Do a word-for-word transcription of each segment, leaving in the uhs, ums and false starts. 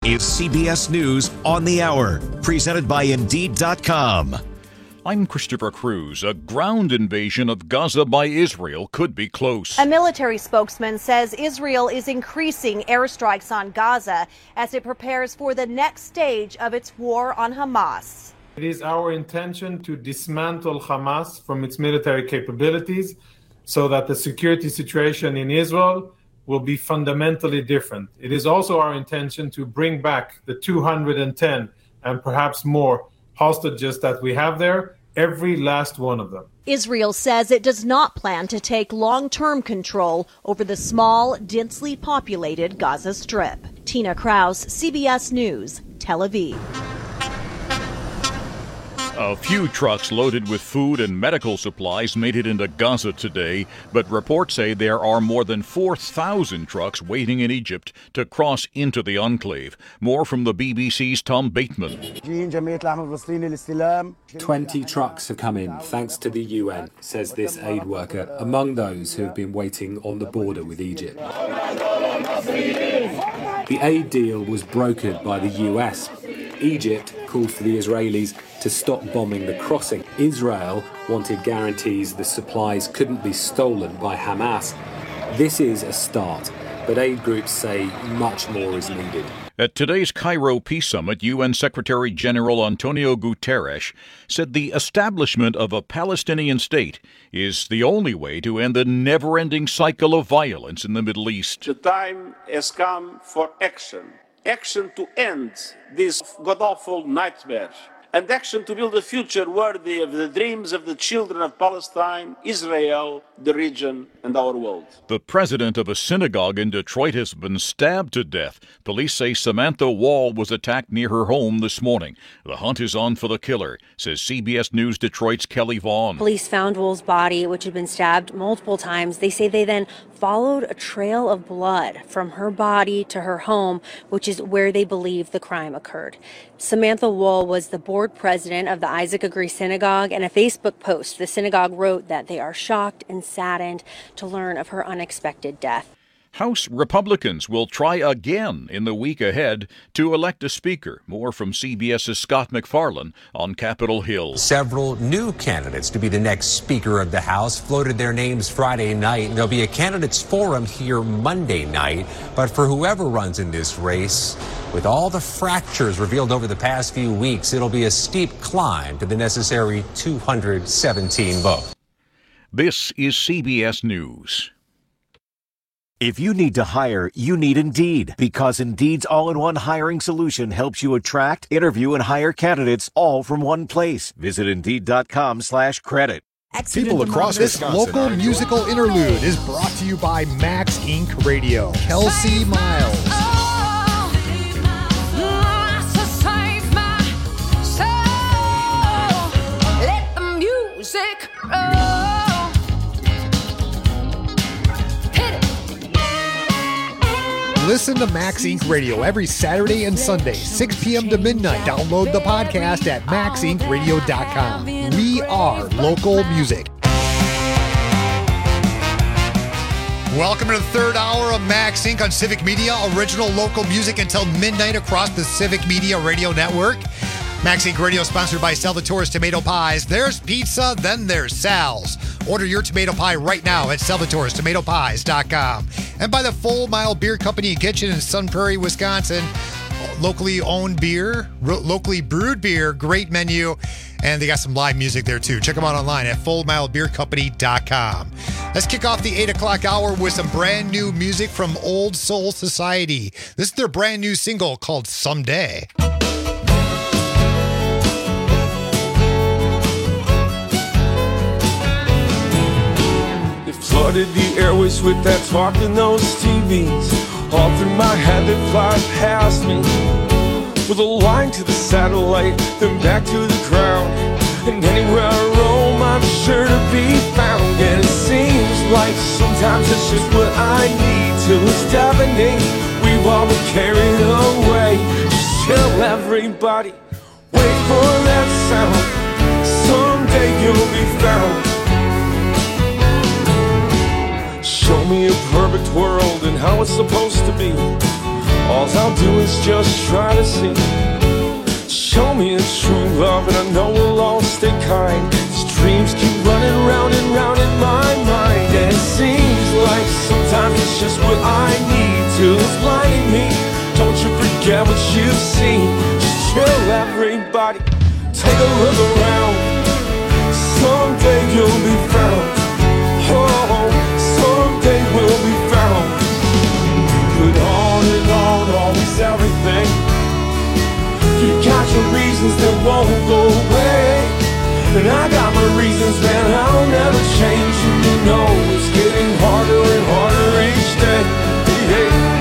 is C B S News on the Hour, presented by Indeed dot com. I'm Christopher Cruz. A ground invasion of Gaza by Israel could be close. A military spokesman says Israel is increasing airstrikes on Gaza as it prepares for the next stage of its war on Hamas. It is our intention to dismantle Hamas from its military capabilities so that the security situation in Israel will be fundamentally different. It is also our intention to bring back the two hundred ten and perhaps more hostages that we have there, every last one of them. Israel says it does not plan to take long-term control over the small, densely populated Gaza Strip. Tina Kraus, C B S News, Tel Aviv. A few trucks loaded with food and medical supplies made it into Gaza today, but reports say there are more than four thousand trucks waiting in Egypt to cross into the enclave. More from the B B C's Tom Bateman. Twenty trucks have come in thanks to the U N, says this aid worker, among those who have been waiting on the border with Egypt. The aid deal was brokered by the U S. Egypt called for the Israelis to stop bombing the crossing. Israel wanted guarantees the supplies couldn't be stolen by Hamas. This is a start, but aid groups say much more is needed. At today's Cairo Peace Summit, U N Secretary General Antonio Guterres said the establishment of a Palestinian state is the only way to end the never-ending cycle of violence in the Middle East. The time has come for action. Action to end this god-awful nightmare, and action to build a future worthy of the dreams of the children of Palestine, Israel, the region, and our world. The president of a synagogue in Detroit has been stabbed to death. Police say Samantha Wall was attacked near her home this morning. The hunt is on for the killer, says C B S News Detroit's Kelly Vaughn. Police found Wall's body, which had been stabbed multiple times. They say they then followed a trail of blood from her body to her home, which is where they believe the crime occurred. Samantha Wall was the board president of the Isaac Agree Synagogue. In a Facebook post, the synagogue wrote that they are shocked and saddened to learn of her unexpected death. House Republicans will try again in the week ahead to elect a speaker. More from CBS's Scott McFarlane on Capitol Hill. Several new candidates to be the next Speaker of the House floated their names Friday night. There'll be a candidates forum here Monday night. But for whoever runs in this race, with all the fractures revealed over the past few weeks, it'll be a steep climb to the necessary two hundred seventeen votes. This is C B S News. If you need to hire, you need Indeed, because Indeed's all-in-one hiring solution helps you attract, interview, and hire candidates all from one place. Visit Indeed.com slash credit. People across this local musical interlude is brought to you by Max Incorporated. Radio. Kelsey Miles. Let the music roll. Listen to Max Incorporated. Radio every Saturday and Sunday, six p.m. to midnight. Download the podcast at max inc radio dot com. We are local music. Welcome to the third hour of Max Incorporated on Civic Media, original local music until midnight across the Civic Media Radio Network. Max Incorporated Radio sponsored by Salvatore's Tomato Pies. There's pizza, then there's Sal's. Order your tomato pie right now at salvatores tomato pies dot com. And by the Full Mile Beer Company and Kitchen in Sun Prairie, Wisconsin. Locally owned beer, ro- locally brewed beer, great menu, and they got some live music there too. Check them out online at full mile beer company dot com. Let's kick off the eight o'clock hour with some brand new music from Old Soul Society. This is their brand new single called Someday. Flooded the airways with that talk in those T Vs. All through my head they fly past me, with a line to the satellite, then back to the ground. And anywhere I roam, I'm sure to be found. And it seems like sometimes it's just what I need till it's deafening. We've all been carried away. Just tell everybody, wait for that sound. Someday you'll be found. Show me a perfect world and how it's supposed to be. All I'll do is just try to see. Show me a true love and I know we'll all stay kind. These dreams keep running round and round in my mind, and it seems like sometimes it's just what I need till it's blinding me. Don't you forget what you've seen. Just chill, everybody, take a look around. Someday you'll be found. Oh, someday we'll be found. But on and on, always everything. You got your reasons that won't go away, and I got my reasons, man, I'll never change. You know it's getting harder and harder each day. Yeah.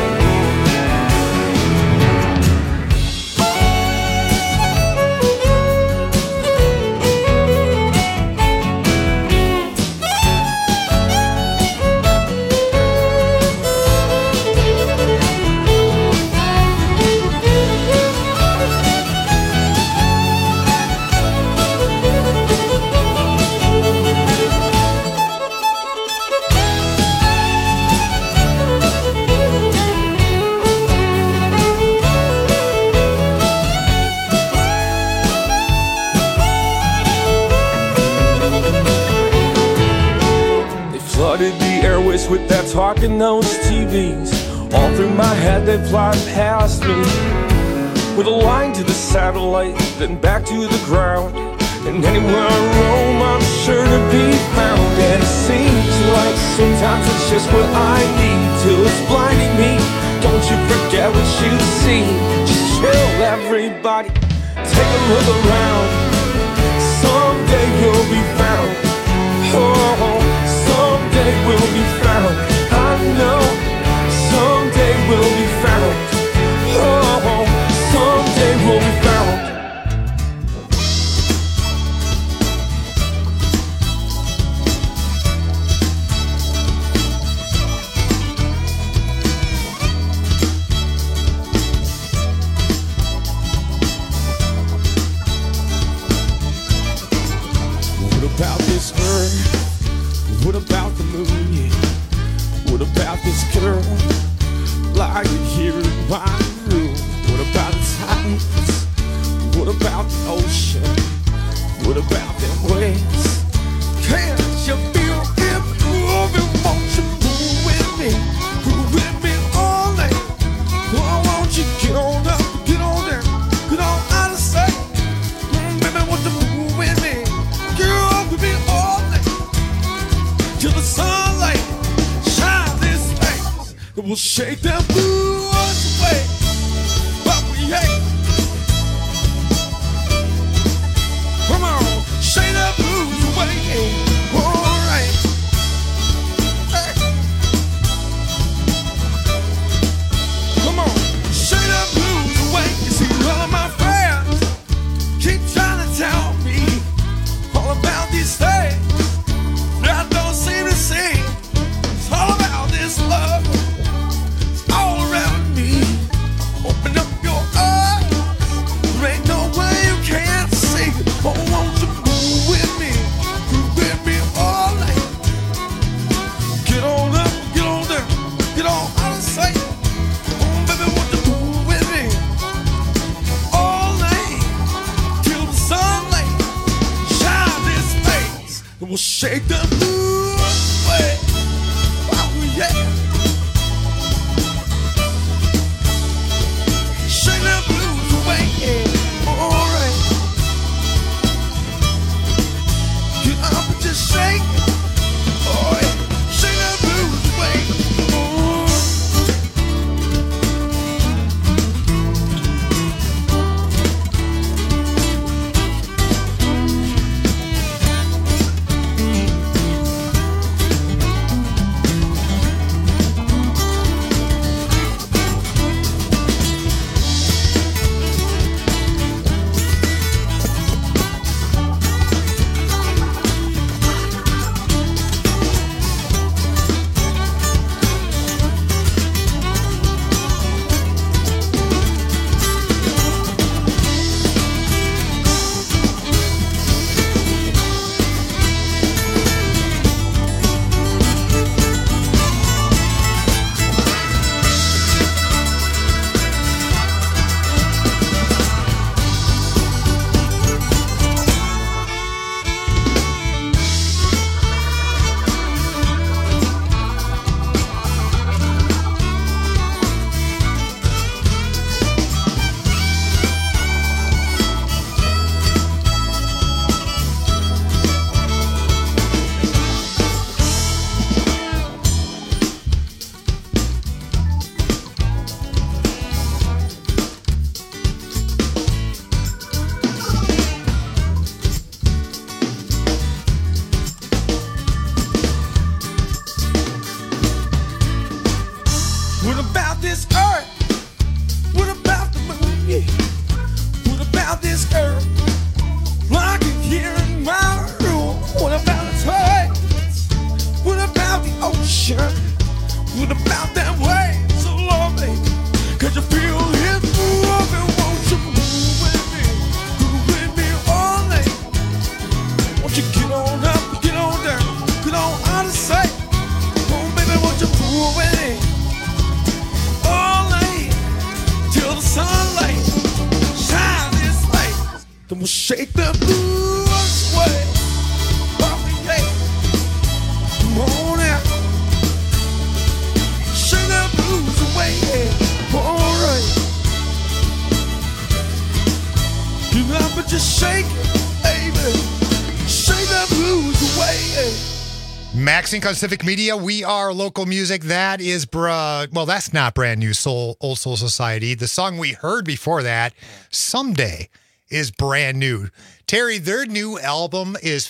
With that talk and those T Vs, all through my head they fly past me, with a line to the satellite, then back to the ground. And anywhere I roam, I'm sure to be found. And it seems like sometimes it's just what I need till it's blinding me. Don't you forget what you see. Just chill, everybody, take a look around. Someday you'll be found. Oh, someday we'll be found. I know someday we'll be found. Oh, someday we'll be found. What about this earth? What about the moon? Yeah. What about this girl lying here in my room? What about the tides? What about the ocean? What about them waves? Can't you feel it moving? Won't you move with me? Move with me all night. Oh, won't you get on up, get on down, get on out of sight? Mm, baby, won't you move with me? Girl, with me all night till the sunlight shine this place. It will shake them blues away. But we hate. Come on, shake the blues away. All right. Hey. Come on, shake the blues away. You see, all of my friends keep trying to tell me all about these things I don't seem to see. It's all about this love. It's all around me. Open up your eyes. There ain't no way you can't see. Oh, won't you move with me? Move with me all night. Get on up, get on down, get on out of sight. Oh, baby, won't you move with me all night till the sunlight shine this face. And we'll shake the blues away. Oh, yeah. Shake the blues away. Yeah. All right. Get up and just shake. Oh, yeah. Shake the blues away. Oh. Then we'll shake the blues away. Oh, yeah. Come on out. Shake the blues away. Yeah. All right. Get up and just shake it, baby. Shake the blues away. Yeah. Maxink on Civic Media. We are local music. That is, bra- well, that's not brand new. Soul, Old Soul Society. The song we heard before that, Someday, is brand new. Terry, their new album is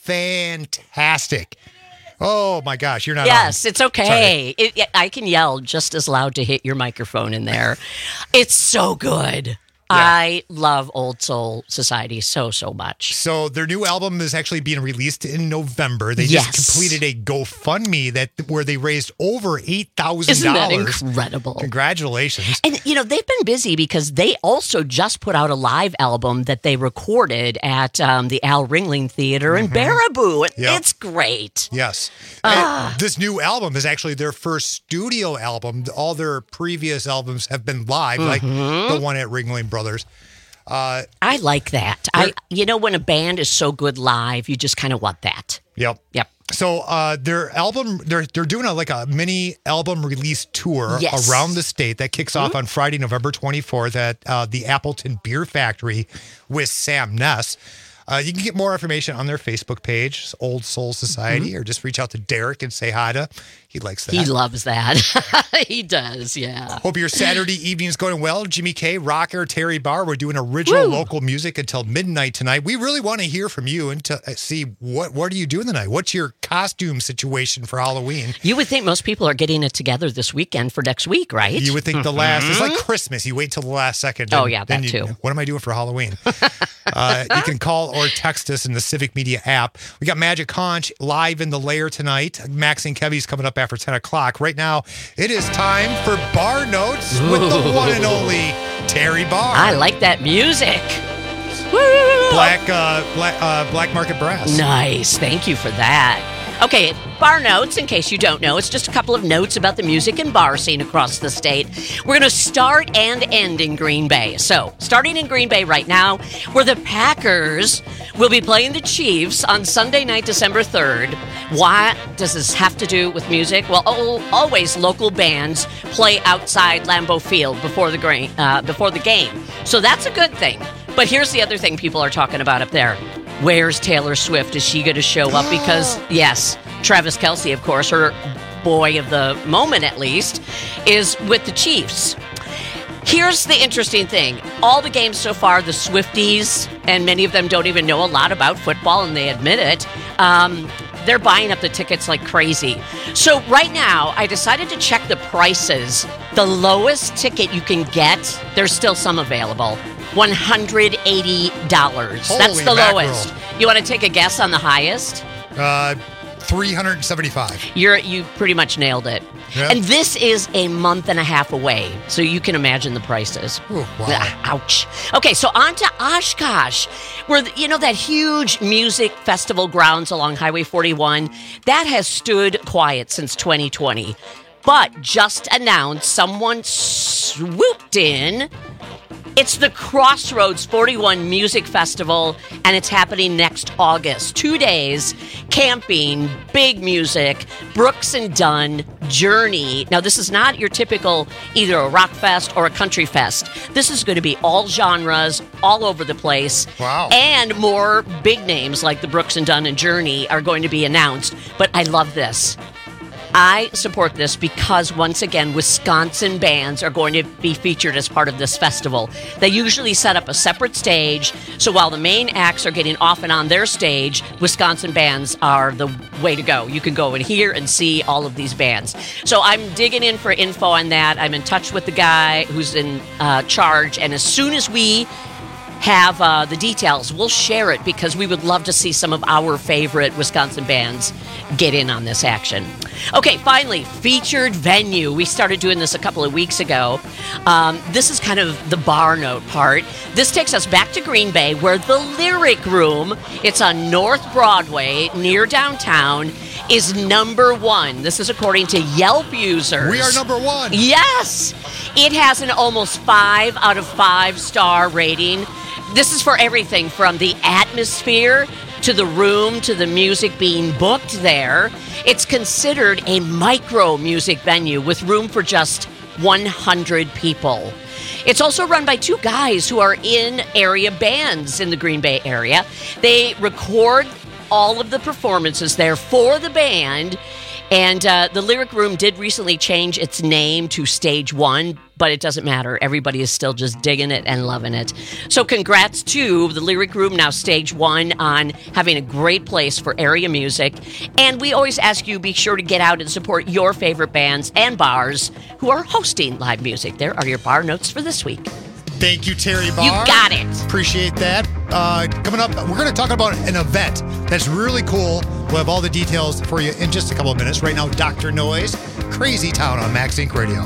fantastic. Oh my gosh, you're not Yes, on. it's okay. It, I can yell just as loud to hit your microphone in there. It's so good. Yeah. I love Old Soul Society so, so much. So their new album is actually being released in November. They yes. just completed a GoFundMe that where they raised over eight thousand Isn't dollars. that incredible? Congratulations. And, you know, they've been busy because they also just put out a live album that they recorded at um, the Al Ringling Theater in mm-hmm. Baraboo. Yep. It's great. Yes. Ah. This new album is actually their first studio album. All their previous albums have been live, mm-hmm. like the one at Ringling Brothers. Uh, I like that. I, you know, when a band is so good live, you just kind of want that. Yep. Yep. So uh, their album, they're they're doing a like a mini album release tour yes. around the state that kicks off mm-hmm. on Friday, November twenty-fourth at uh, the Appleton Beer Factory with Sam Ness. Uh, you can get more information on their Facebook page, Old Soul Society, mm-hmm. or just reach out to Derek and say hi to. He likes that. He loves that. He does, yeah. Hope your Saturday evening is going well. Jimmy K, Rocker, Terry Barr, we're doing original Woo. local music until midnight tonight. We really want to hear from you and to see what what are you doing tonight? What's your costume situation for Halloween? You would think most people are getting it together this weekend for next week, right? You would think mm-hmm. the last, it's like Christmas. You wait till the last second. Oh, and, yeah, that you, too. What am I doing for Halloween? uh, you can call or text us in the Civic Media app. We got Magic Conch live in the Lair tonight. Max and Kevy's coming up after ten o'clock. Right now, it is time for Bar Notes with the one and only Terry Barr. I like that music. Black, uh, black, uh, Black Market Brass. Nice. Thank you for that. Okay, bar notes, in case you don't know, it's just a couple of notes about the music and bar scene across the state. We're going to start and end in Green Bay. So, starting in Green Bay right now, where the Packers will be playing the Chiefs on Sunday night, December third. Why does this have to do with music? Well, always local bands play outside Lambeau Field before the, gra- uh, before the game. So that's a good thing. But here's the other thing people are talking about up there. Where's Taylor Swift? Is she going to show up? Because, yes, Travis Kelce, of course, her boy of the moment at least, is with the Chiefs. Here's the interesting thing. All the games so far, the Swifties, and many of them don't even know a lot about football, and they admit it, um, they're buying up the tickets like crazy. So right now, I decided to check the prices. The lowest ticket you can get, there's still some available. one hundred eighty dollars. Holy That's the mackerel. lowest. You want to take a guess on the highest? Uh, three hundred seventy-five. You're you pretty much nailed it. Yeah. And this is a month and a half away, so you can imagine the prices. Ooh, wow. Ah, ouch. Okay, so on to Oshkosh, where, you know, that huge music festival grounds along Highway forty-one, that has stood quiet since twenty twenty. But just announced someone swooped in. It's the Crossroads forty-one Music Festival, and it's happening next August. Two days, camping, big music, Brooks and Dunn, Journey. Now, this is not your typical either a rock fest or a country fest. This is going to be all genres, all over the place. Wow. And more big names like the Brooks and Dunn and Journey are going to be announced. But I love this. I support this because, once again, Wisconsin bands are going to be featured as part of this festival. They usually set up a separate stage, so while the main acts are getting off and on their stage, Wisconsin bands are the way to go. You can go and hear and see all of these bands. So I'm digging in for info on that. I'm in touch with the guy who's in uh, charge, and as soon as we have uh, the details, we'll share it because we would love to see some of our favorite Wisconsin bands get in on this action. Okay, finally, featured venue. We started doing this a couple of weeks ago. Um, this is kind of the bar note part. This takes us back to Green Bay, where the Lyric Room, it's on North Broadway near downtown, is number one. This is according to Yelp users. We are number one. Yes. It has an almost five out of five star rating. This is for everything from the atmosphere to the room to the music being booked there. It's considered a micro music venue with room for just one hundred people. It's also run by two guys who are in area bands in the Green Bay area. They record all of the performances there for the band. And uh, the Lyric Room did recently change its name to Stage One, but it doesn't matter. Everybody is still just digging it and loving it. So congrats to the Lyric Room, now Stage One, on having a great place for area music. And we always ask you, be sure to get out and support your favorite bands and bars who are hosting live music. There are your bar notes for this week. Thank you, Terry Barr. You got it. Appreciate that. Uh, coming up, we're going to talk about an event that's really cool. We'll have all the details for you in just a couple of minutes. Right now, Doctor Noise, Crazy Town on Max Inc Radio.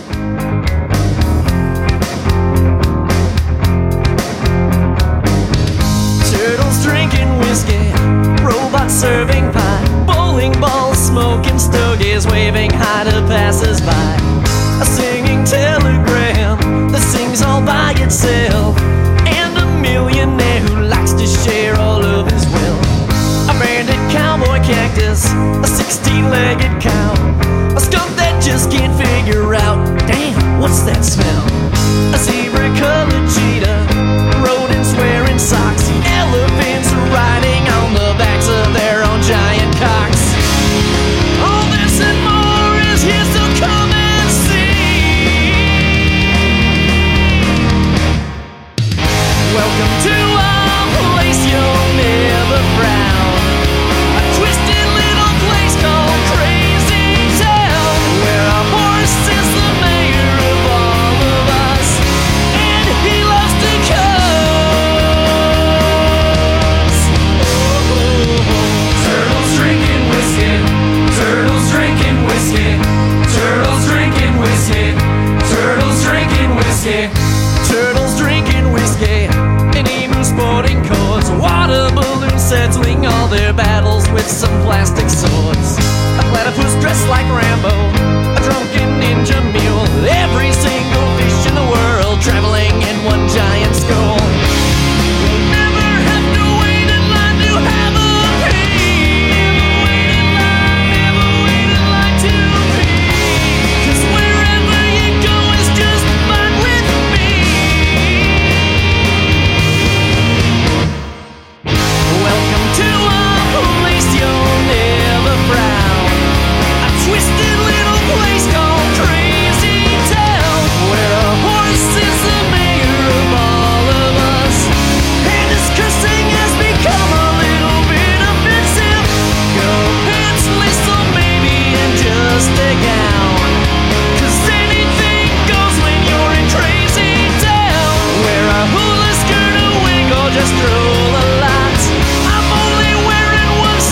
Turtles drinking whiskey, robots serving pie, bowling balls smoking stogies, waving hi to passers-by. A singing telegram that sings all by itself, and a millionaire who likes to share all of his wealth. A banded cowboy cactus, a sixteen-legged cow, a skunk that just can't figure out, damn, what's that smell? A zebra-colored cheetah, rodents wearing socks, elephants riding on the backs of their own giant cocks. All this and more is here, so come and see. Welcome to a place you'll never frown, a twisted little place called Crazy Town, where a horse is the mayor of all of us, and he loves to cuss. Turtles drinking whiskey, turtles drinking whiskey, turtles drinking whiskey, turtles drinking whiskey, turtles drinking whiskey, and emu sporting courts, water balloons settling all their battles with some plastic swords. A platypus dressed like Rambo, a drunken ninja mule, every single fish in the world traveling in one giant skull. You'll never have to wait in line to have a pee. Never wait in line to pee. 'Cause wherever you go is just fine with me. Welcome to a place you'll never frown, a twisted little place called Crazy Town, where a horse is the mayor of all of us, and his cursing has become a little bit offensive. Go pantsless or maybe in just a gown, 'cause anything goes when you're in Crazy Town. Wear a hula skirt, a wig, or just roll a lot. I'm only wearing one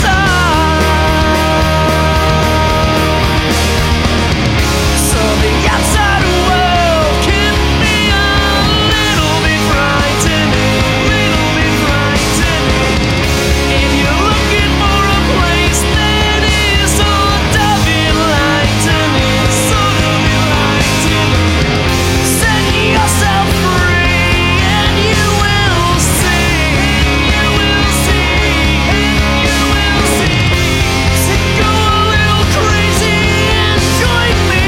side, so the outside world can be a little bit frightening, little bit frightening. If you're looking for a place that is sort of enlightening, sort of enlightening, set yourself free and you will see, you will see, you will see. So go a little crazy and join me.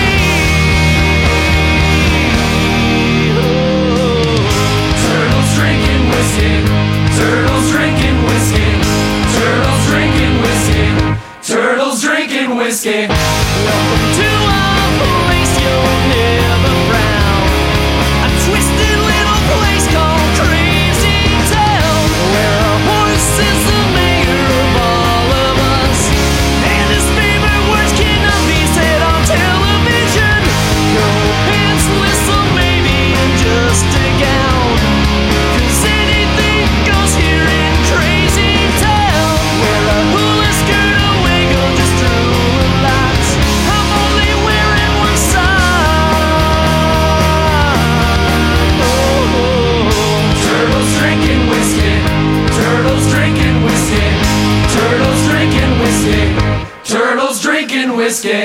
Turtles drinking whiskey, turtles drinking whiskey, turtles drinking whiskey, turtles drinking whiskey. Welcome to a place you'll never frown, a twisted little place called Crazy Town, where a horse is the mayor of all of us, and his favorite words cannot be said on television. Go pantsless or maybe in just a gown, 'cause anything goes here in Crazy Town. Wear a hula skirt, a wig, or just drool a lot. I'm only wearing one side. Oh, turtles drinking whiskey, turtles drinking whiskey, turtles drinking whiskey, turtles drinking whiskey.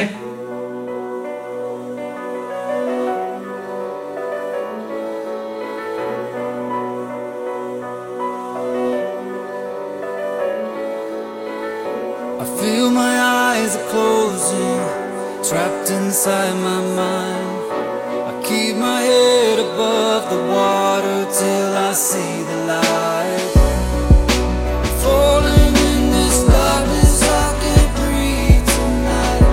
eyes are closing, trapped inside my mind. I keep my head above the water till I see the light. Falling in this darkness, I can't breathe tonight.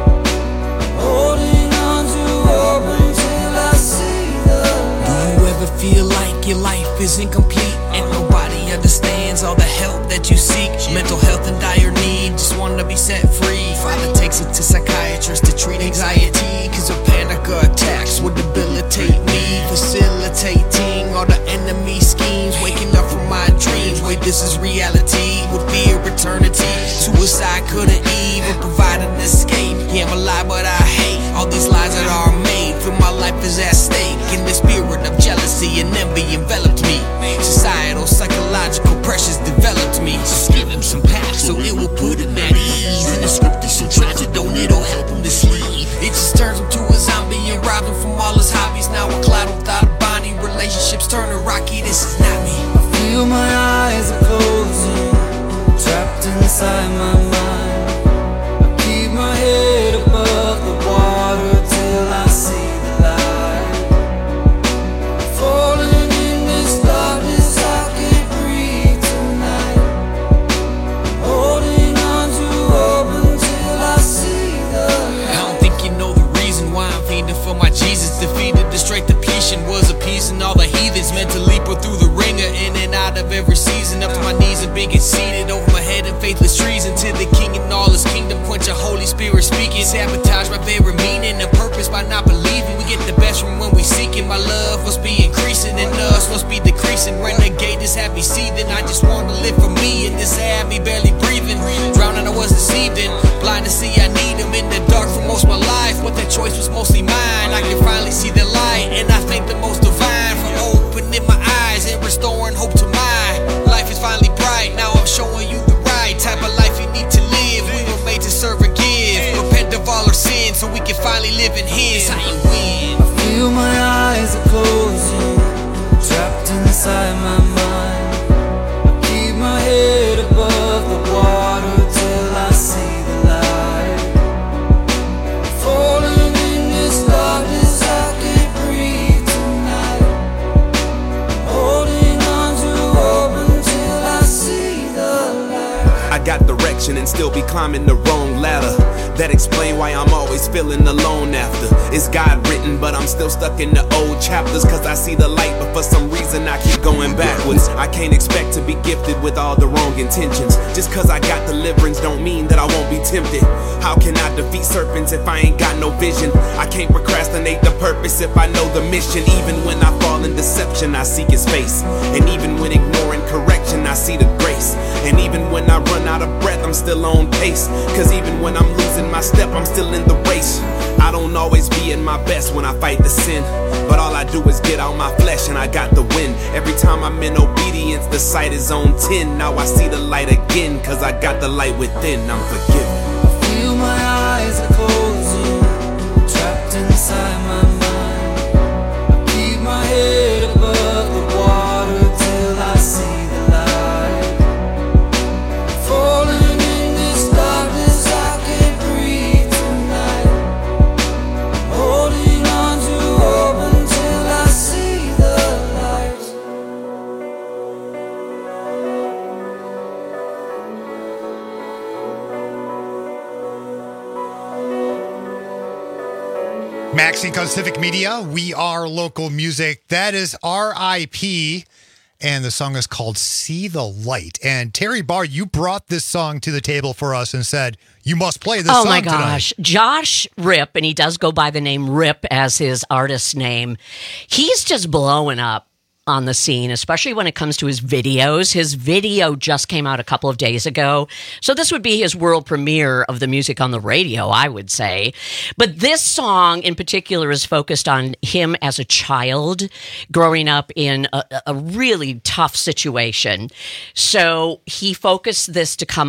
Holding on to hope until I see the light. Do you ever feel like your life is incomplete and nobody understands all the help that you seek? Mental health in dire need, just wanna be set free. Father takes it to psychiatrists to treat anxiety, cause a panic attacks would debilitate me. Facilitating all the enemy schemes, waking up from my dreams. Wait, this is reality with fear eternity. Suicide couldn't even provide an escape. Yeah, I'm alive but I hate all these lies that are made. Feel my life is at stake, and the spirit of jealousy and envy enveloped me. Societal, psychological pressures developed me. Just give him some packs so it will put him at ease. And the script is so tragic, don't it'll help him to sleep. It just turns him to a zombie and rob him from all his hobbies. Now a cloud without a body, relationships turning rocky. This is not me. I feel my eyes are closing, trapped inside my mind. I keep my head above the water till I see the light. Falling in this darkness, I can't breathe tonight. Holding on to hope until I see the light. I don't think you know the reason why I'm fiending for my Jesus. Defeated the straight depletion, was appeasing all the heathens. Meant to leap her through the ringer, in and out of every season. Up to my knees and being seated over my head in faithless treason. To the king and all his kingdom, quench a Holy Spirit speaking. Sabotage my very meaning and purpose by not believing. We get the best from when we seek it. My love must be increasing and us must be decreasing. Renegade is happy seething. I just want to live for me, and this had me barely breathing. Drowning, I was deceived in. Blind to see I need him in the dark for most of my life, but that choice was mostly mine. I can finally see the light, and I thank the most divine for opening my eyes and restoring hope to mine. Life is finally bright, now I'm showing you the right type of life you need to live. We were made to serve and give, repent of all our sins so we can finally live in his. How you win? I feel my eyes are closing, trapped inside my mind. I keep my head above the water till I see the light. Falling in this darkness, I can't breathe tonight. Holding on to hope until I see the light. I got direction and still be climbing the wrong ladder. That explain why I'm always feeling alone after. It's God written, but I'm still stuck in the old chapters. Cause I see the light, but for some reason I keep going backwards. I can't expect to be gifted with all the wrong intentions. Just cause I got deliverance don't mean that I won't be tempted. How can I defeat serpents if I ain't got no vision? I can't procrastinate the purpose if I know the mission. Even when I fall in deception, I seek his face. And even when ignoring correction, I see the grace. And even when I run out of breath, I'm still on pace. Cause even when I'm losing my step, I'm still in the race. I don't always be in my best when I fight the sin, but all I do is get out my flesh and I got the win. Every time I'm in obedience, the sight is on ten. Now I see the light again, cause I got the light within. I'm forgiven. I feel my eyes are closing, trapped inside my mind. I keep my head above the water till I see the light. Falling in this darkness, I can't breathe tonight. Holding on to hope until I see the light. Maxink on Civic Media. We are local music. That is R I P And the song is called See the Light. And Terry Barr, you brought this song to the table for us and said, you must play this oh song my gosh. tonight. Josh Rip, and he does go by the name Rip as his artist's name. He's just blowing up on the scene, especially when it comes to his videos. His video just came out a couple of days ago. So this would be his world premiere of the music on the radio, I would say. But this song in particular is focused on him as a child growing up in a, a really tough situation. So he focused this to come up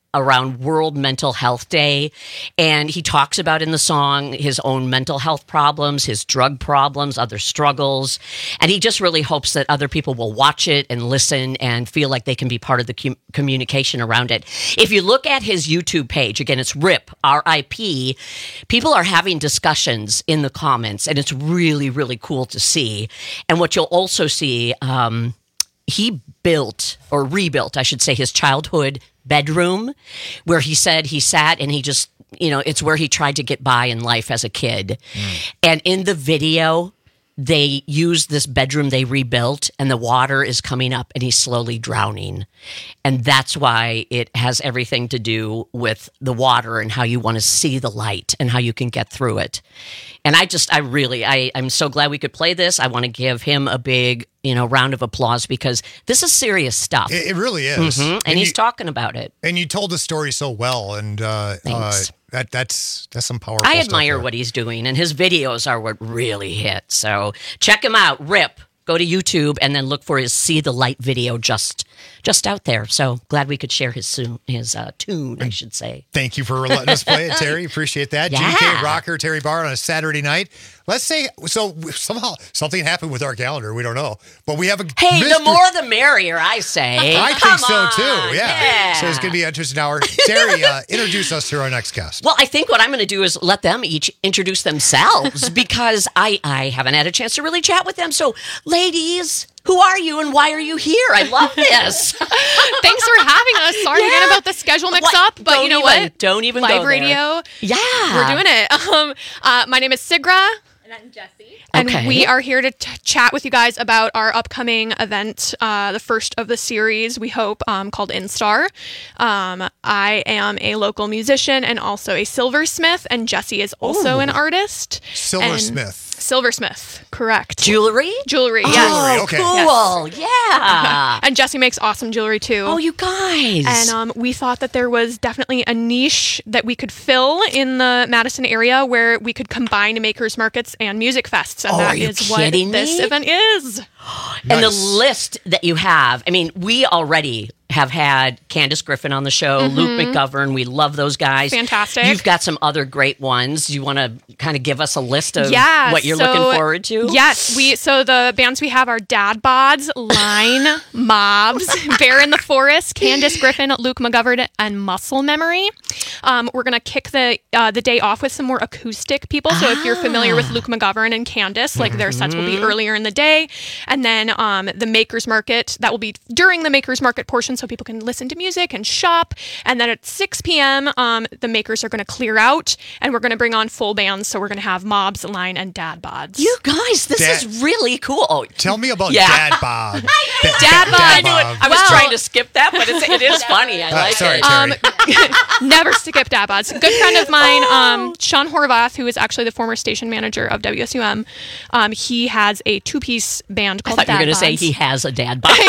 around World Mental Health Day. And he talks about in the song his own mental health problems, his drug problems, other struggles. And he just really hopes that other people will watch it and listen and feel like they can be part of the com- communication around it. If you look at his YouTube page, again, it's R I P, R I P, people are having discussions in the comments, and it's really, really cool to see. And what you'll also see, um, he built, or rebuilt, I should say, his childhood bedroom, where he said he sat and he just, you know, it's where he tried to get by in life as a kid. Mm. And in the video, they used this bedroom they rebuilt, and the water is coming up and he's slowly drowning. And that's why it has everything to do with the water and how you want to see the light and how you can get through it. And I just, I really, I, I'm so glad we could play this. I want to give him a big, you know, round of applause, because this is serious stuff. It, it really is. Mm-hmm. And, and he's you, talking about it. And you told the story so well. And uh, uh, that that's that's some powerful I stuff admire there. what he's doing, and his videos are what really hit. So check him out, R I P. Go to YouTube and then look for his See the Light video just just out there. So glad we could share his soon, his uh, tune, I should say. Thank you for letting us play it, Terry. Appreciate that. Yeah. G K rocker Terry Barr on a Saturday night. Let's say, so somehow something happened with our calendar. We don't know. But we have a Hey, Mister the more the merrier, I say. I Come think so on. too. Yeah. yeah. So it's going to be an interesting hour. Terry, uh, introduce us to our next guest. Well, I think what I'm going to do is let them each introduce themselves, because I, I haven't had a chance to really chat with them. So, ladies, who are you and why are you here? I love this. Thanks for having us. Sorry Yeah. again about the schedule mix What? up, but Don't you know even- what? don't even Live go there. radio. Yeah. We're doing it. Um, uh, my name is Sigra. And I'm Jessie. And Okay. we are here to t- chat with you guys about our upcoming event, uh, the first of the series, we hope, um, called Instar. Um, I am a local musician and also a silversmith, and Jessie is also Ooh. an artist. Silversmith. Silversmith, correct. Jewelry? Jewelry, Oh, yes. okay. cool. Yes. Yeah. And Jessie makes awesome jewelry too. Oh, you guys. And um, we thought that there was definitely a niche that we could fill in the Madison area where we could combine makers markets and music fests. And Oh, that are you is what kidding this me? event is. And the Nice. list that you have, I mean, we already have had Candace Griffin on the show, Mhm. Luke McGovern. We love those guys. Fantastic. You've got some other great ones. Do you want to kind of give us a list of Yeah, what you're so- looking forward to? Yes, we so the bands we have are Dad Bods, Line, Mobs, Bear in the Forest, Candace Griffin, Luke McGovern, and Muscle Memory. Um, we're gonna kick the uh, the day off with some more acoustic people. So if you're familiar with Luke McGovern and Candace, like their sets will be Mhm. earlier in the day, and then um, the Makers Market that will be during the Makers Market portion, so people can listen to music and shop. And then at six p.m., um, the Makers are going to clear out, and we're going to bring on full bands. So we're going to have Mobs, Line, and Dad Bods. You guys, this Dad- is really cool. Oh, Tell me about Yeah. Dad Bob. Dad Bob. I knew it. I was Well- trying to skip that, but it's, it is funny. I Uh, like sorry, it. Terry. Um, never skip Dad Bods. Good friend of mine, um, Sean Horvath, who is actually the former station manager of W S U M. Um, he has a two-piece band I called thought you Dad were going to say Bods. he has a dad bod.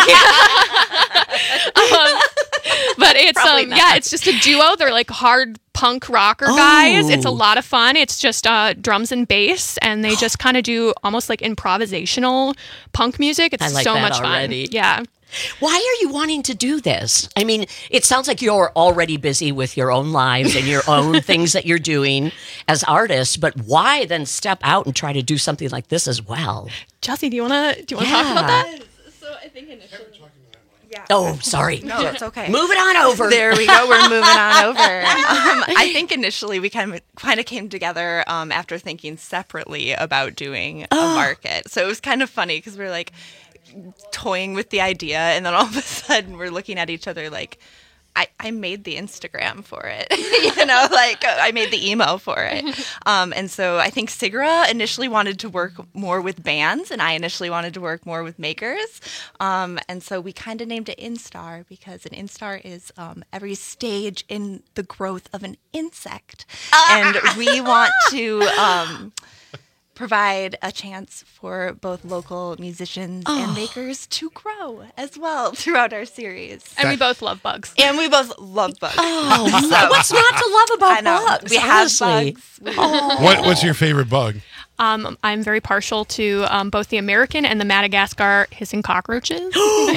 um, but it's Probably um not. yeah, it's just a duo. They're like hard punk rocker guys. It's a Oh. lot of fun. It's just uh, drums and bass, and they just kind of do almost like improvisational punk music. It's I like so that much already. fun. Yeah. Why are you wanting to do this? I mean, it sounds like you're already busy with your own lives and your own things that you're doing as artists, but why then step out and try to do something like this as well? Jessie, do you wanna do you wanna talk about that? So I think initially. Yeah. Oh, sorry. No, that's okay. Moving on over. There we go. We're moving on over. Um, I think initially we kind of kind of came together um, after thinking separately about doing a market. So it was kind of funny because we were like toying with the idea, and then all of a sudden we're looking at each other like, I, I made the Instagram for it, you know, like I made the email for it. Um, and so I think Sigra initially wanted to work more with bands, and I initially wanted to work more with makers. Um, and so we kind of named it Instar because an Instar is um, every stage in the growth of an insect. And we want to um, provide a chance for both local musicians Oh. and makers to grow as well throughout our series. And we both love bugs. And we both love bugs. Oh, So- what's not to love about I know. bugs? We have honestly. bugs. We- Oh. What, what's your favorite bug? Um, I'm very partial to um, both the American and the Madagascar hissing cockroaches.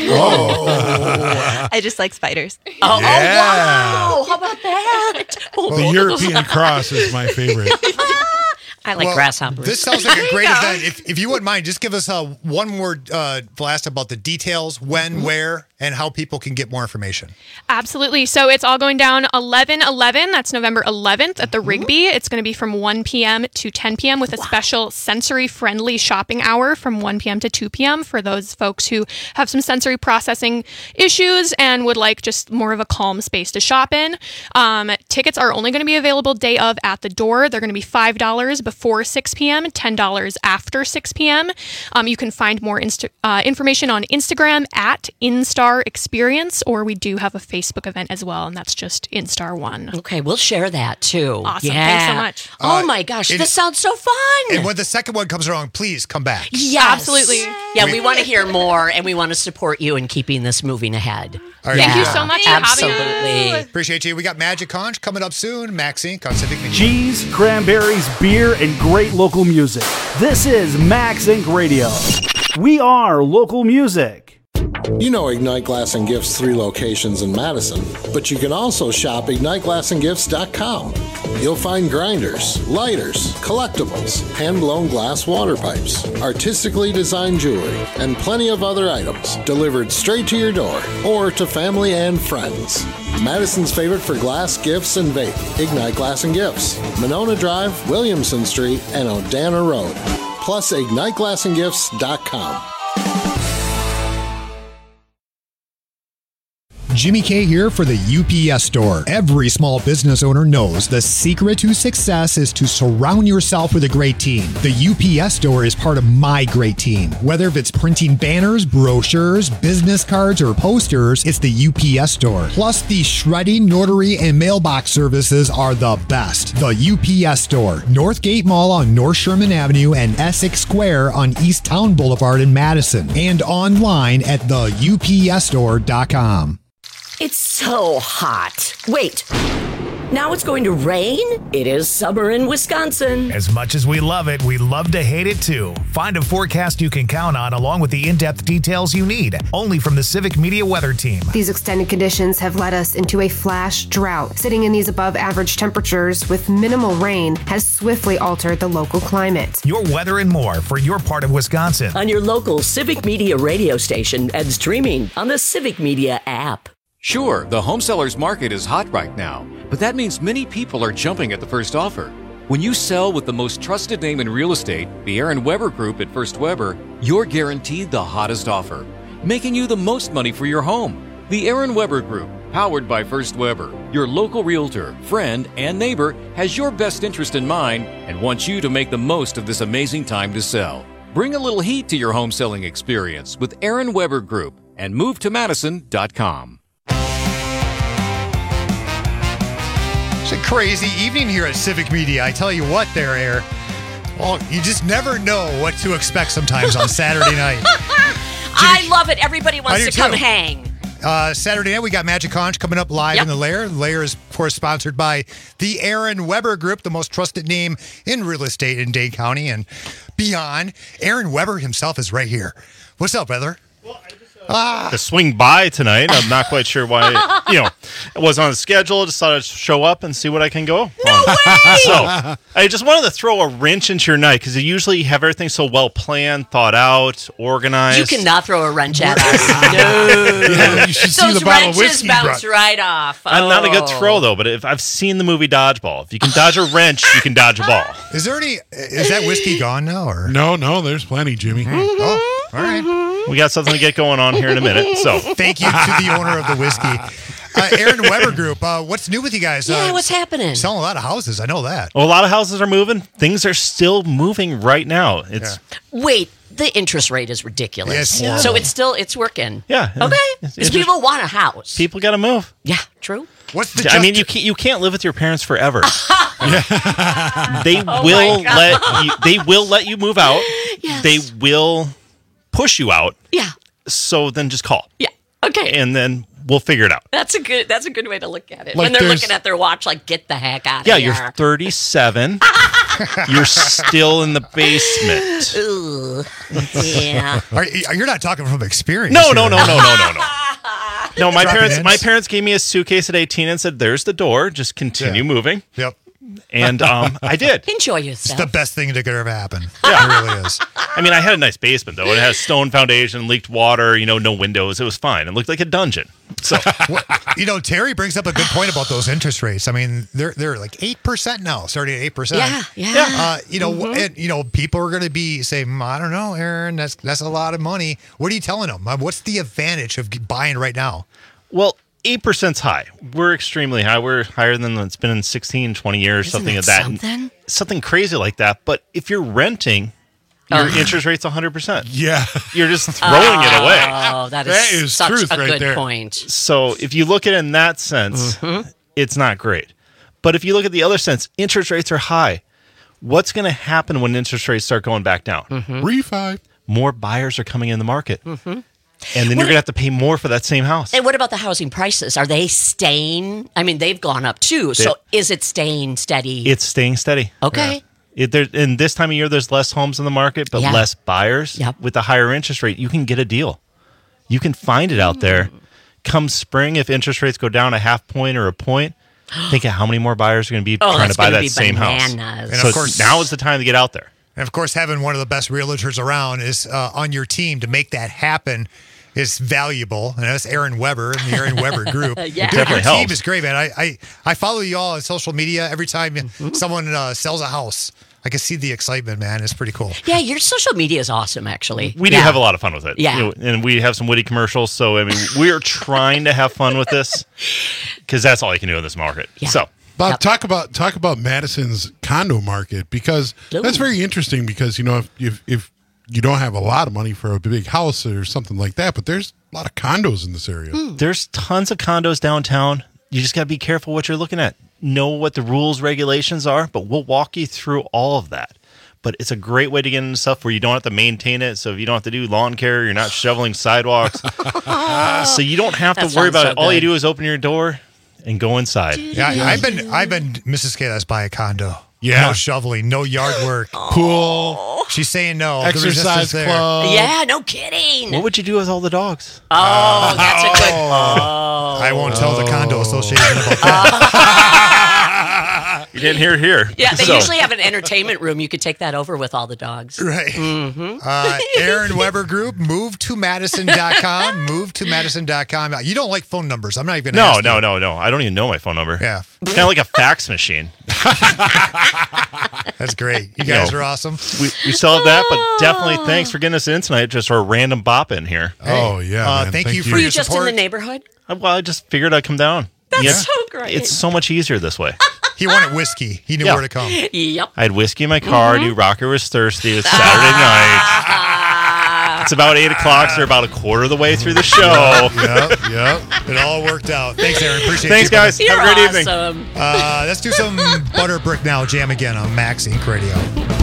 I just like spiders. Oh, Yeah. oh wow! How about that? The European cross is my favorite. I like Well, grasshoppers. This sounds like a great There you go. event. If, if you wouldn't mind, just give us uh, one more uh, blast about the details, when, where, and how people can get more information. Absolutely. So it's all going down eleven eleven. That's November eleventh at the Rigby. It's going to be from one p.m. to ten p.m. with a special sensory-friendly shopping hour from one p.m. to two p.m. for those folks who have some sensory processing issues and would like just more of a calm space to shop in. Um, tickets are only going to be available day of at the door. They're going to be five dollars before six p.m., ten dollars after six p.m. Um, you can find more insta- uh, information on Instagram at InStar Experience, or we do have a Facebook event as well, and that's just InStar One. Okay, we'll share that too. Awesome. Yeah. Thanks so much. Oh Uh, my gosh, it- this sounds so fun. And when the second one comes around, please come back. Yes. Absolutely. Yeah, we want to hear more, and we want to support you in keeping this moving ahead. All right. Thank you so much for having us. Absolutely. Appreciate you. We got Magic Conch coming up soon. Max Incorporated on Civic Media. Cheese, cranberries, beer, and great local music. This is Max Incorporated Radio. We are local music. You know Ignite Glass and Gifts' three locations in Madison, but you can also shop ignite glass and gifts dot com. You'll find grinders, lighters, collectibles, hand-blown glass water pipes, artistically designed jewelry, and plenty of other items delivered straight to your door or to family and friends. Madison's favorite for glass, gifts, and vape, Ignite Glass and Gifts, Monona Drive, Williamson Street, and Odana Road. Plus ignite glass and gifts dot com. Jimmy K here for the U P S Store. Every small business owner knows the secret to success is to surround yourself with a great team. The U P S Store is part of my great team. Whether if it's printing banners, brochures, business cards, or posters, it's the U P S Store. Plus, the shredding, notary, and mailbox services are the best. The U P S Store, Northgate Mall on North Sherman Avenue and Essex Square on East Town Boulevard in Madison, and online at the U P S store dot com. It's so hot. Wait. Now it's going to rain? It is summer in Wisconsin. As much as we love it, we love to hate it too. Find a forecast you can count on along with the in-depth details you need, only from the Civic Media Weather Team. These extended conditions have led us into a flash drought. Sitting in these above average temperatures with minimal rain has swiftly altered the local climate. Your weather and more for your part of Wisconsin. On your local Civic Media radio station and streaming on the Civic Media app. Sure, the home seller's market is hot right now, but that means many people are jumping at the first offer. When you sell with the most trusted name in real estate, the Aaron Weber Group at First Weber, you're guaranteed the hottest offer, making you the most money for your home. The Aaron Weber Group, powered by First Weber, your local realtor, friend, and neighbor, has your best interest in mind and wants you to make the most of this amazing time to sell. Bring a little heat to your home selling experience with Aaron Weber Group and move to madison dot com. It's a crazy evening here at Civic Media. I tell you what there, Air. Well, you just never know what to expect sometimes on Saturday night. I love it. Everybody I wants do to come too. hang. Uh, Saturday night, we got Magic Conch coming up live Yep. in the Lair. The Lair is, of course, sponsored by the Aaron Weber Group, the most trusted name in real estate in Dane County and beyond. Aaron Weber himself is right here. What's up, brother? Ah. To swing by tonight. I'm not quite sure why, you know, it wasn't on the schedule. Just thought I'd show up and see what I can go No on. way! So I just wanted to throw a wrench into your night because you usually have everything so well planned, thought out, organized. You cannot throw a wrench at us. No. Yeah, you should see Those the bottle of wrenches whiskey bounce brought. right off. I'm not a good Oh. throw though, but if I've seen the movie Dodgeball, if you can dodge a wrench, you can dodge a ball. Is there any? Is that whiskey gone now, or no? No, there's plenty, Jimmy. Oh, all right. We got something to get going on here in a minute. So Thank you to the owner of the whiskey. Uh, Aaron Weber Group, uh, what's new with you guys? Yeah, uh, what's happening? Selling a lot of houses, I know that. Well, a lot of houses are moving. Things are still moving right now. It's Wait, the interest rate is ridiculous. Yes. Yeah. So it's still it's working. Yeah. Okay. It's- Because it's people want a house. people got to move. Yeah, true. What's the I mean, you can't, you can't live with your parents forever. They Oh will my God. let you. They will let you move out. Yes. They will push you out. Yeah. So then just call. Yeah. Okay. And then we'll figure it out. That's a good. That's a good way to look at it. Like when they're there's- looking at their watch, like, get the heck out Yeah, of here. you're thirty-seven. You're still in the basement. Ugh. Yeah. Are, you're not talking from experience. No, here. no, no, no, no, no, no. No, my Dropping parents. ends. My parents gave me a suitcase at eighteen and said, "There's the door. Just continue moving." Yep. And um, I did. Enjoy It's yourself. the best thing that could ever happen. Yeah. It really is. I mean, I had a nice basement though. It had a stone foundation, leaked water. You know, no windows. It was fine. It looked like a dungeon. So, Well, you know, Terry brings up a good point about those interest rates. I mean, they're they're like eight percent now, starting at eight percent. Yeah, yeah. Uh, you know, Mhm. and, you know, people are going to be saying, "Mm, I don't know, Aaron, that's that's a lot of money. What are you telling them? Uh, What's the advantage of g- buying right now? well, eight percent's high. We're extremely high. We're higher than it's been in sixteen, twenty years, Isn't something that like that. something? Something crazy like that. But if you're renting, your Ugh. interest rate's one hundred percent. Yeah. You're just throwing it away. Oh, that is, That is such truth a right good there. point. So if you look at it in that sense, Mm-hmm. it's not great. But if you look at the other sense, interest rates are high. What's going to happen when interest rates start going back down? Mm-hmm. Refi. More buyers are coming in the market. Mm-hmm. And then you're going to have to pay more for that same house. And what about the housing prices? Are they staying? I mean, they've gone up too. So is it staying steady? It's staying steady. Okay. It, there, in this time of year, there's less homes in the market, but Yeah. less buyers. Yep. With the higher interest rate, you can get a deal. You can find it out there. Come spring, if interest rates go down a half point or a point, think of how many more buyers are going to be Oh, trying that's to buy gonna that be same house. bananas. And so of course- now is the time to get out there. And of course, having one of the best realtors around is uh, on your team to make that happen is valuable. And that's Aaron Weber and the Aaron Weber Group. Yeah. Dude, Definitely your team helps. is great, man. I, I, I follow you all on social media. Every time Mm-hmm. someone uh, sells a house, I can see the excitement, man. It's pretty cool. Yeah, your social media is awesome, actually. We do Yeah. have a lot of fun with it. Yeah. You know, and we have some witty commercials. So, I mean, we're trying to have fun with this because that's all you can do in this market. Yeah. So, Bob, Yep. talk about talk about Madison's condo market because Ooh. that's very interesting. Because you know if, if if you don't have a lot of money for a big house or something like that, but there's a lot of condos in this area. there's tons of condos downtown. You just got to be careful what you're looking at. Know what the rules, regulations are, but we'll walk you through all of that. But it's a great way to get into stuff where you don't have to maintain it. So if you don't have to do lawn care, you're not shoveling sidewalks. So you don't have That to worry sounds about so it. All you good. do is open your door and go inside. Yeah, I, I've been, I've been, Missus K, let's buy a condo. Yeah. No shoveling, no yard work. Pool, She's saying no. The resistance exercise there. club. Yeah, no kidding. What would you do with all the dogs? Oh, that's a good. Oh. I won't tell the condo association about that. You didn't hear it here. Yeah, they So- usually have an entertainment room. You could take that over with all the dogs. Right. Mm-hmm. Uh, Aaron Weber Group, move to madison dot com. move to madison dot com. You don't like phone numbers. I'm not even No, asking no, you. no, no. I don't even know my phone number. Yeah. Kind of like a fax machine. That's great. You guys No. are awesome. We, we still have that, but definitely thanks for getting us in tonight. Just for a random bop in here. Oh yeah. Uh, man. thank you for Were your you just support. in the neighborhood? I- Well, I just figured I'd come down. That's Yeah. so great. It's so much easier this way. He wanted whiskey. He knew Yeah. where to come. Yep. I had whiskey in my car. Dude, Rocker was thirsty. It was Saturday night. It's about eight o'clock, so we're about a quarter of the way through the show. Yep, yep. It all worked out. Thanks, Aaron. Appreciate Thanks, you. guys. You're Have a great evening. awesome. Uh, let's do some Butter Brick Now Jam again on Max Inc Radio.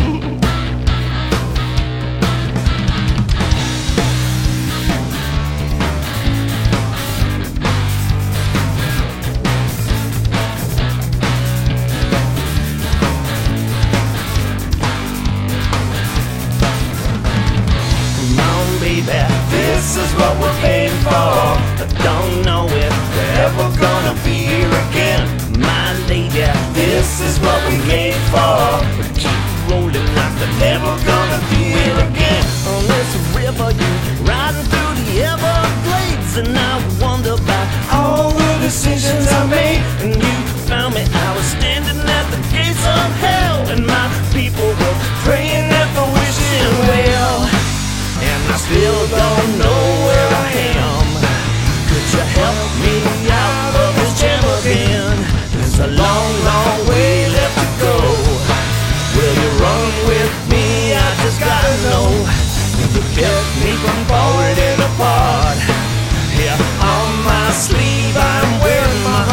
Come on, baby, this is what we're paying for. I don't know if we're ever gonna be here again. My lady, this is what we made for. We keep rolling like they're never gonna do it again. On this river, you riding through the Everglades, and I wonder about all the decisions I made. And you found me, I was standing at the gates of hell, and my people were praying that the wishing well. And I still don't know where I am. Could you help me out of this jam again? There's a long, long way left to go. Will you run with me? I just gotta know. You kept me from falling apart. Here on my sleeve I'm wearing my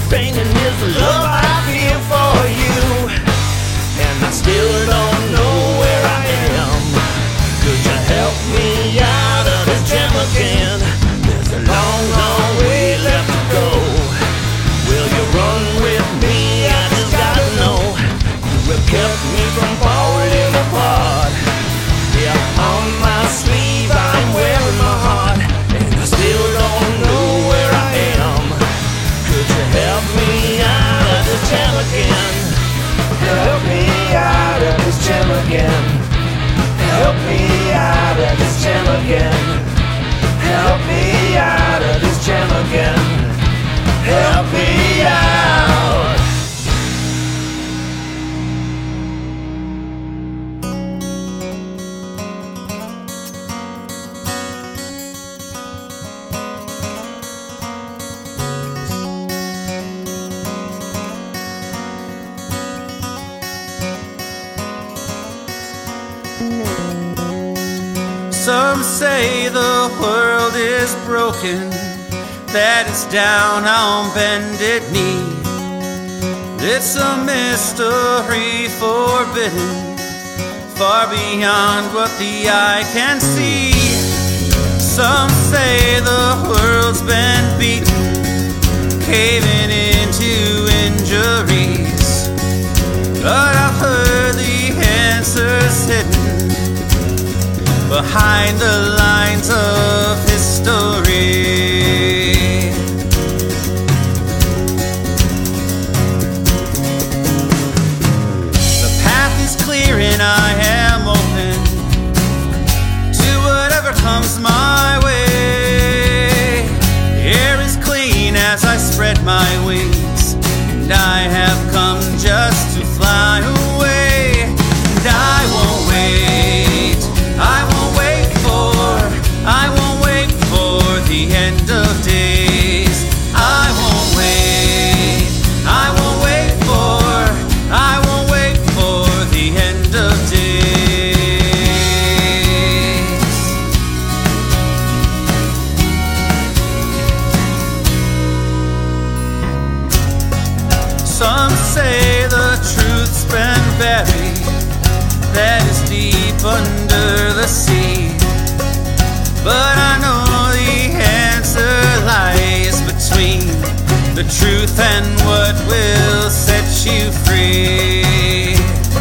pain and is the love I feel for you. And I still don't know where I am. Could you help me out of this jam again? There's a long, long way left to go. Will you run with me? I just gotta know. You have kept me from falling apart. Yeah, on my sleeve I'm wearing my heart, and I still don't know where I am. Could you help me out of this jam again? Help me out of this jam again. Help me out of this jam again. Help me out of this jam again. Help me out. Some say the world is broken, that it's down on bended knee. It's a mystery forbidden, far beyond what the eye can see. Some say the world's been beaten, caving into injuries, but I've heard the answers hidden behind the lines of history. The path is clear and I am open to whatever comes my way. The air is clean as I spread my wings, and I have come just to fly away. And I won't wait, I won't wait for, I won't wait for the end of days. I won't wait, I won't wait for, I won't wait for the end of days. Some say the truth's been buried, that is deep under the sea. But I know the answer lies between the truth and what will set you free.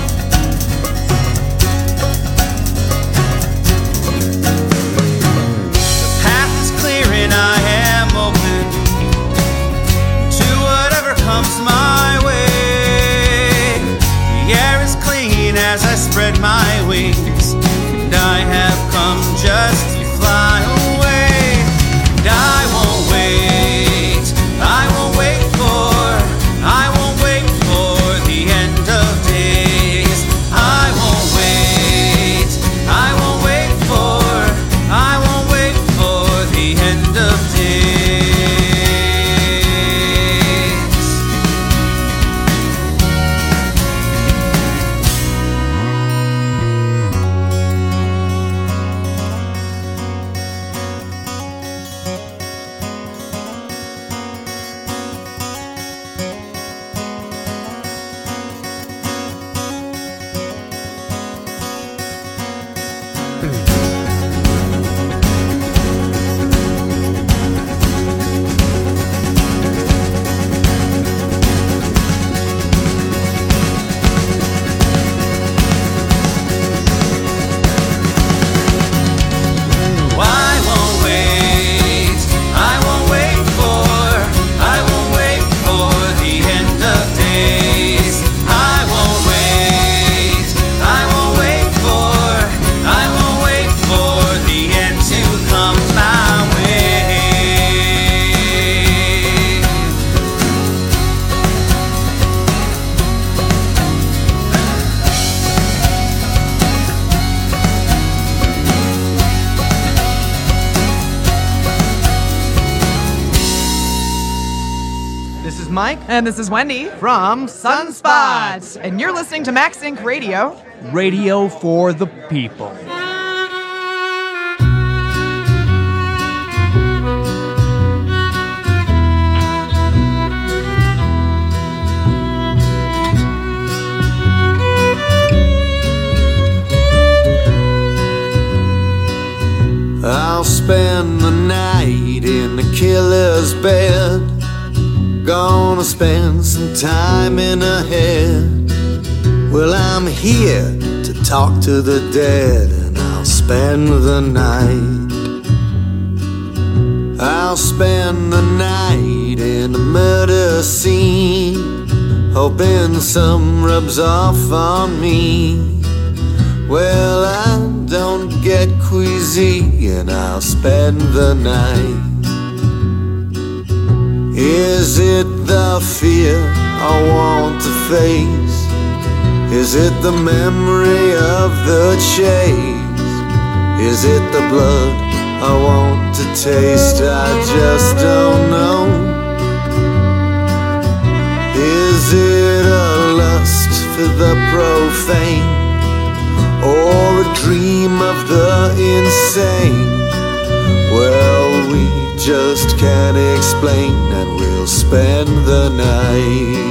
The path is clear and I am open to whatever comes my way. The air is clean as I spread my wings, and I have come just to fly away. And I won't wait, I won't wait for, I won't wait for the end of days. I won't wait, I won't wait for, I won't wait for the end of days. This is Mike. And this is Wendy from Sunspot. And you're listening to Max Inc Radio. Radio for the people. killer's bed. Gonna spend some time in her head. Well, I'm here to talk to the dead, and I'll spend the night. I'll spend the night in a murder scene, hoping some rubs off on me. Well, I don't get queasy, and I'll spend the night. Is it the fear I want to face? Is it the memory of the chase? Is it the blood I want to taste? I just don't know. Is it a lust for the profane, or a dream of the insane? Well, we just can't explain, and we'll spend the night.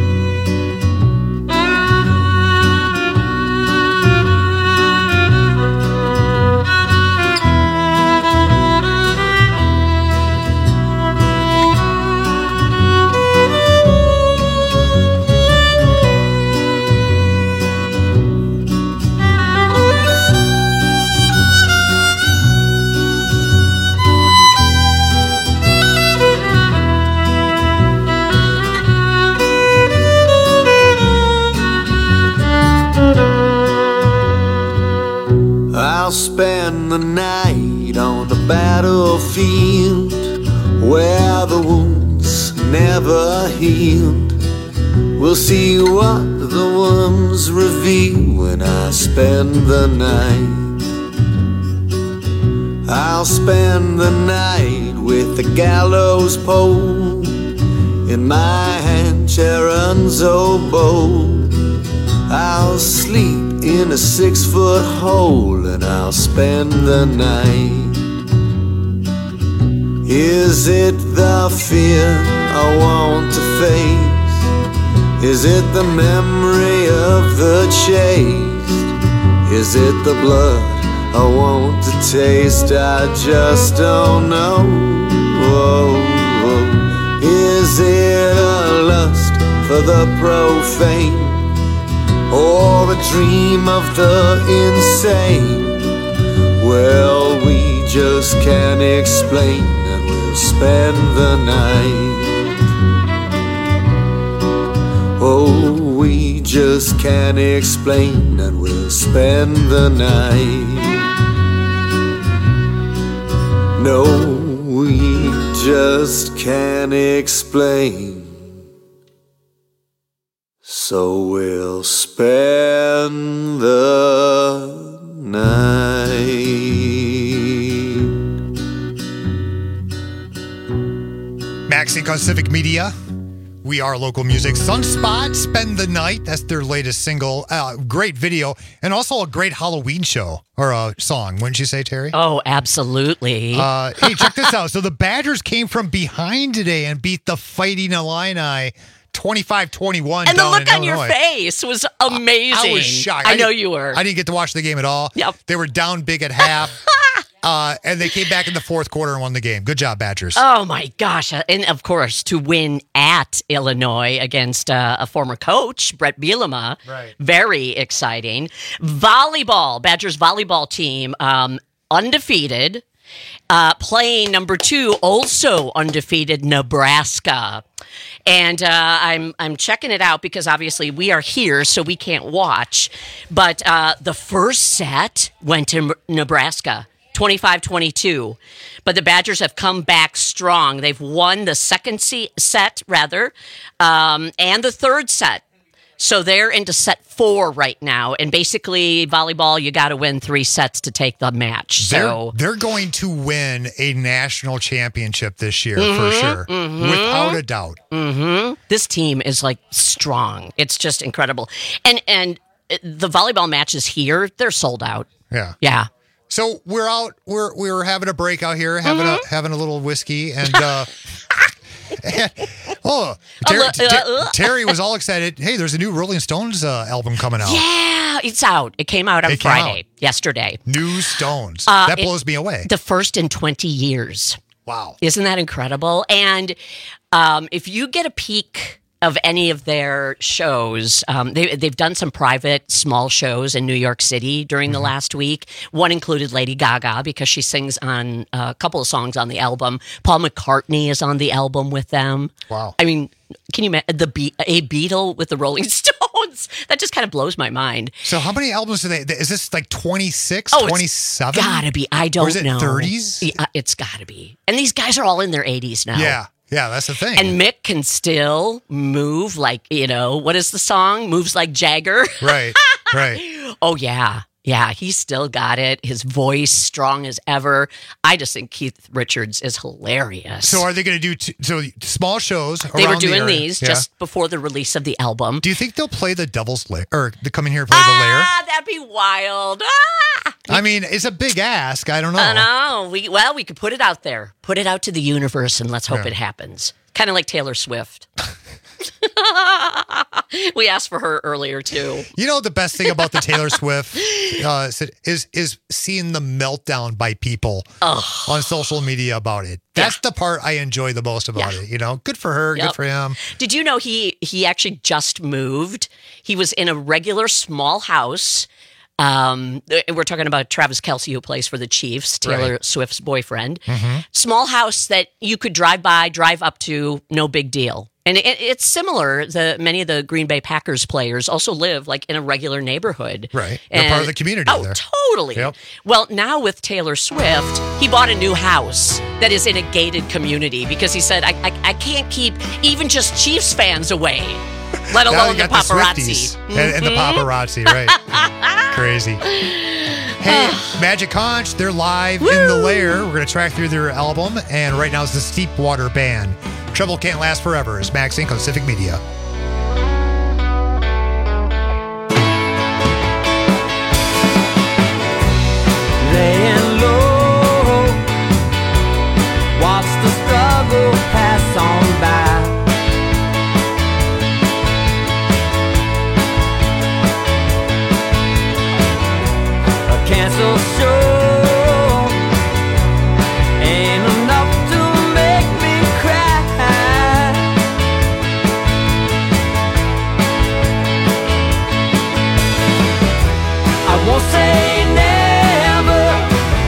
I'll spend the night on the battlefield, where the wounds never healed. We'll see what the worms reveal when I spend the night. I'll spend the night with the gallows pole in my hand, Sharon's oboe. I'll sleep in a six-foot hole, and I'll spend the night. Is it the fear I want to face? Is it the memory of the chase? Is it the blood I want to taste? I just don't know. Whoa, whoa. Is it a lust for the profane, or a dream of the insane? Well, we just can't explain, and we'll spend the night. Oh, we just can't explain, and we'll spend the night. No, we just can't explain, so we'll spend the night. Maxink on Civic Media. We are local music. Sunspot, Spend the Night. That's their latest single. Uh, great video. And also a great Halloween show or a song, wouldn't you say, Terry? Oh, absolutely. Uh, hey, check this out. So the Badgers came from behind today and beat the Fighting Illini twenty-five twenty-one. And the down look in on Illinois. your face was amazing. I was shocked. I, I know didn't- you were. I didn't get to watch the game at all. Yep. They were down big at half. uh, and they came back in the fourth quarter and won the game. Good job, Badgers. Oh, my gosh. Uh, And, of course, to win at Illinois against uh, a former coach, Brett Bielema. Right. Very exciting. Volleyball, Badgers volleyball team, um, undefeated. Uh, playing number two, also undefeated, Nebraska. And uh, I'm I'm checking it out because obviously we are here, so we can't watch. But uh, the first set went to Nebraska, twenty-five twenty-two. But the Badgers have come back strong. They've won the second se- set, rather, um, and the third set. So they're into set four right now. And basically, volleyball, you got to win three sets to take the match. So They're, they're going to win a national championship this year Mhm, for sure, mhm. without a doubt. hmm This team is like strong. It's just incredible. And and the volleyball matches here, they're sold out. Yeah. Yeah. So we're out. We're we were having a break out here, having Mm-hmm. a having a little whiskey, and uh, and- oh, Ter- Uh, uh, Ter- uh. Terry was all excited. Hey, there's a new Rolling Stones uh, album coming out. Yeah, it's out. It came out on It came Friday, yesterday. New Stones. Uh, that it- blows me away. The first in twenty years. Wow. Isn't that incredible? And um, if you get a peek of any of their shows, um, they, they've done some private small shows in New York City during mm-hmm. the last week. One included Lady Gaga because she sings on uh, a couple of songs on the album. Paul McCartney is on the album with them. Wow. I mean, can you imagine the Be- a Beatle with the Rolling Stones? That just kind of blows my mind. So how many albums do they, is this like twenty-six, oh, twenty-seven? It's gotta be. I don't or is it know. thirties? Yeah, it's gotta be. And these guys are all in their eighties now. Yeah. Yeah, that's the thing. And Mick can still move like, you know, what is the song? Moves like Jagger. Right, right. Oh, yeah. Yeah, he's still got it. His voice strong as ever. I just think Keith Richards is hilarious. So are they going to do t- so small shows? They were around doing the these yeah. just before the release of the album. Do you think they'll play the Devil's Lair or they come in here and play ah, the Lair? Ah, that'd be wild. Ah! I mean, it's a big ask. I don't know. I know. We well, we could put it out there, put it out to the universe, and let's hope yeah. it happens. Kind of like Taylor Swift. We asked for her earlier too. You know the best thing about the Taylor Swift uh, is is seeing the meltdown by people Ugh. on social media about it. That's yeah. the part I enjoy the most about yeah. it. You know, good for her, yep. good for him. Did you know he he actually just moved? He was in a regular small house. Um, we're talking about Travis Kelce, who plays for the Chiefs, Taylor right. Swift's boyfriend. Mm-hmm. Small house that you could drive by, drive up to, no big deal. And it, it's similar. The many of the Green Bay Packers players also live like in a regular neighborhood. Right. They're and, part of the community oh, there. Totally. Yep. Well, now with Taylor Swift, he bought a new house that is in a gated community because he said, I, I, I can't keep even just Chiefs fans away, let alone the paparazzi. The mm-hmm. and, and the paparazzi, right. Crazy. Hey, Magic Conch, they're live Woo! in the Lair. We're going to track through their album, and right now it's the Steepwater Band. Trouble Can't Last Forever is Max Inc on Civic Media. Laying low, watch the struggle pass on by. A canceled show ain't enough to make me cry. I won't say never,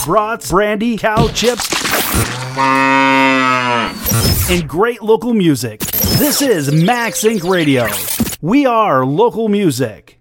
brats, brandy, cow chips, and great local music. This is Max Inc Radio. We are local music.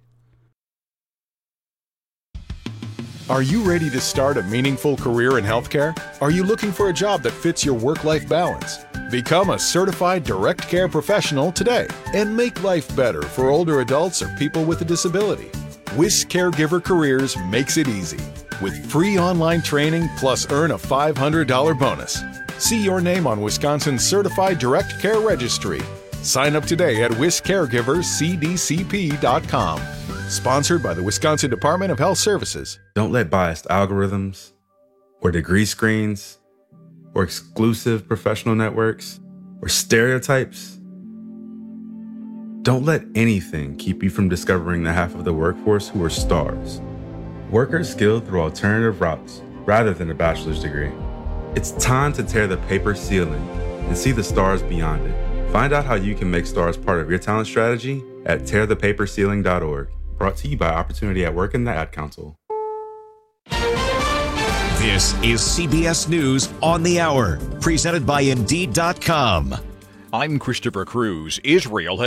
Are you ready to start a meaningful career in healthcare? Are you looking for a job that fits your work-life balance? Become a certified direct care professional today and make life better for older adults or people with a disability. Wish Caregiver Careers makes it easy with free online training plus earn a five hundred dollars bonus. See your name on Wisconsin's Certified Direct Care Registry. Sign up today at wish caregivers c d c p dot com. Sponsored by the Wisconsin Department of Health Services. Don't let biased algorithms or degree screens or exclusive professional networks or stereotypes. Don't let anything keep you from discovering the half of the workforce who are stars. Workers skilled through alternative routes rather than a bachelor's degree. It's time to tear the paper ceiling and see the stars beyond it. Find out how you can make stars part of your talent strategy at tear the paper ceiling dot org. Brought to you by Opportunity at Work and the Ad Council. This is C B S News on the Hour, presented by Indeed dot com. I'm Christopher Cruz. Israel has